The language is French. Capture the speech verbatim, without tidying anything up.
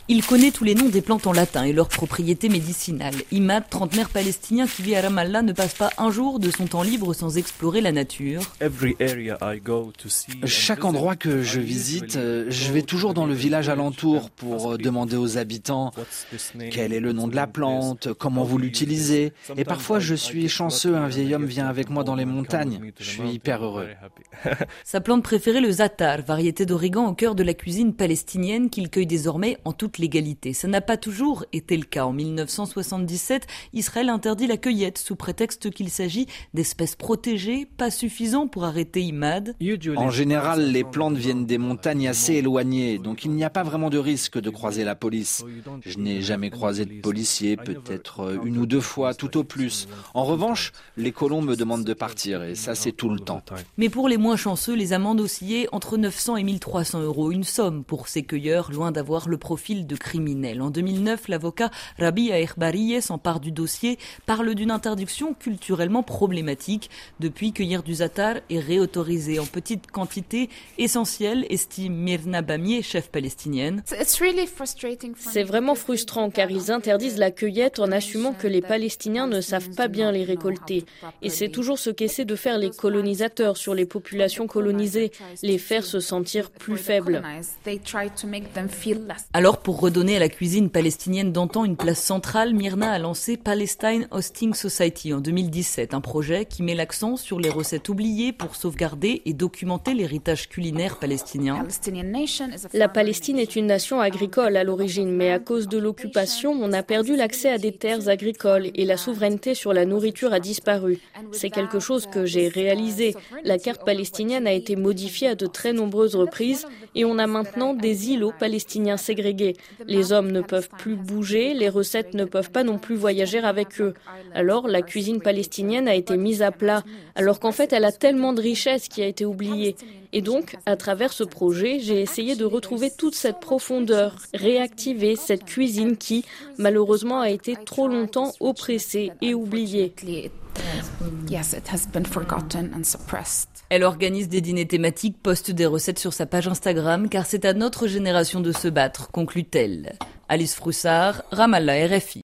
Il connaît tous les noms des plantes en latin et leurs propriétés médicinales. Imad, trentenaire palestinien qui vit à Ramallah, ne passe pas un jour de son temps libre sans explorer la nature. Chaque endroit que je visite, je vais toujours dans le village alentour pour demander aux habitants quel est le nom de la plante, comment vous l'utilisez. Et parfois je suis chanceux, un vieil homme vient avec moi dans les montagnes. Je suis hyper heureux. Sa plante préférée, le zatar, variété d'origan au cœur de la cuisine palestinienne qu'il cueille désormais en toute légalité. Ça n'a pas toujours été le cas. En mille neuf cent soixante-dix-sept, Israël interdit la cueillette sous prétexte qu'il s'agit d'espèces protégées, pas suffisant pour arrêter Imad. En général, les plantes viennent des montagnes assez éloignées, donc il n'y a pas vraiment de risque de croiser la police. Je n'ai jamais croisé de policier, peut-être une ou deux fois, tout au plus. En revanche, les colons me demandent de partir, et ça c'est tout le temps. Mais pour les moins chanceux, les amendes oscillaient entre neuf cents et mille trois cents euros. Une somme pour ces cueilleurs, loin d'avoir le profil de criminels. En deux mille neuf, l'avocat Rabbi Aïrbarieh s'empare du dossier, parle d'une interdiction culturellement problématique. Depuis, cueillir du zatar est réautorisé en petite quantité, essentielle, estime Myrna Bamieh, chef palestinienne. C'est vraiment frustrant car ils interdisent la cueillette en assumant que les Palestiniens ne savent pas bien les récolter. Et c'est toujours ce qu'essaient de faire les colonisateurs sur les populations colonisées, les faire se sentir plus faibles. Alors, pour redonner à la cuisine palestinienne d'antan une place centrale, Myrna a lancé Palestine Hosting Society en deux mille dix-sept, un projet qui met l'accent sur les recettes oubliées pour sauvegarder et documenter l'héritage culinaire palestinien. La Palestine est une nation agricole à l'origine, mais à cause de l'occupation, on a perdu l'accès à des terres agricoles et la souveraineté sur la nourriture a disparu. C'est quelque chose que j'ai réalisé. La carte palestinienne a été modifiée à de très nombreuses reprises et on a maintenant des îlots palestiniens ségrégés. Les hommes ne peuvent plus bouger, les recettes ne peuvent pas non plus voyager avec eux. Alors la cuisine palestinienne a été mise à plat, alors qu'en fait elle a tellement de richesses qui a été oubliée. Et donc, à travers ce projet, j'ai essayé de retrouver toute cette profondeur, réactiver cette cuisine qui, malheureusement, a été trop longtemps oppressée et oubliée. Elle organise des dîners thématiques, poste des recettes sur sa page Instagram, car c'est à notre génération de se battre, conclut-elle. Alice Froussard, Ramallah, R F I.